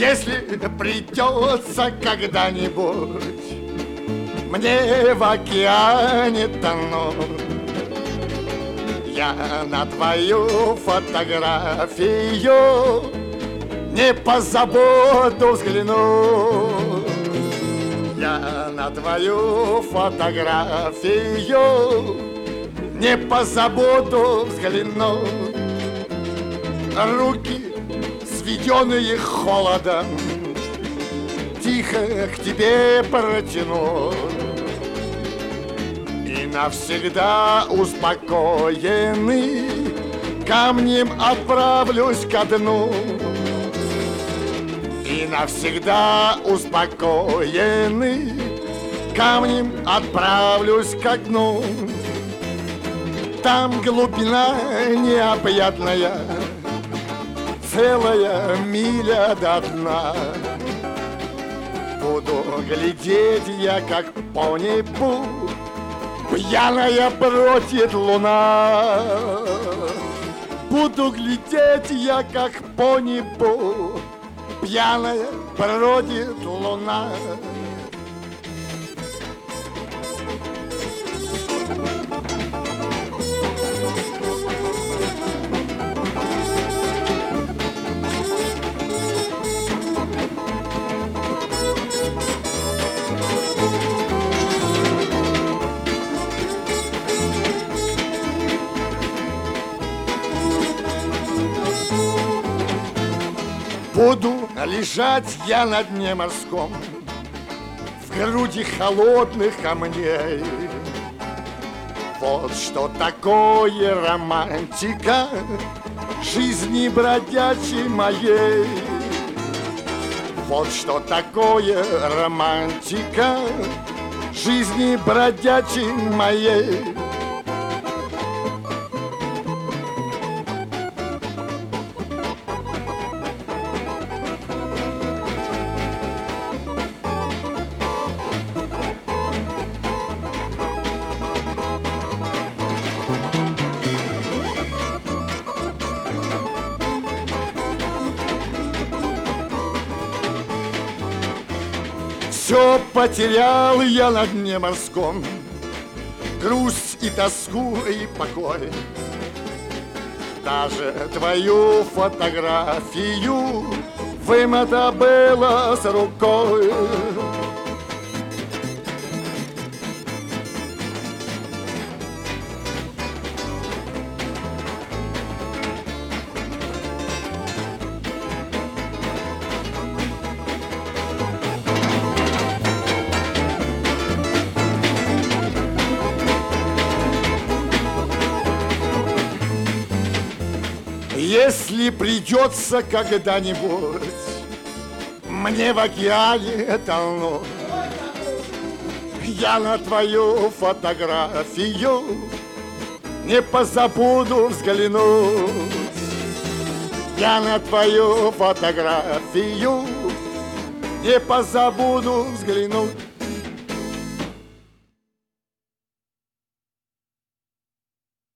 Если придется когда-нибудь мне в океане тонуть, я на твою фотографию не позабуду взглянуть. Я на твою фотографию не позабуду взглянуть. Руки, сведенные холодом, тихо к тебе протяну и навсегда успокоенный камнем отправлюсь ко дну. И навсегда успокоенный камнем отправлюсь ко дну. Там глубина необъятная, целая миля до дна. Буду глядеть я, как по небу пьяная бродит луна. Буду глядеть я, как по небу пьяная бродит луна. Буду лежать я на дне морском, в груди холодных камней. Вот что такое романтика жизни бродячей моей. Вот что такое романтика жизни бродячей моей. Все потерял я на дне морском, грусть и тоску и покой. Даже твою фотографию вымыто было с рукой. Если придется когда-нибудь мне в океане тонуть, я на твою фотографию не позабуду взглянуть. Я на твою фотографию не позабуду взглянуть.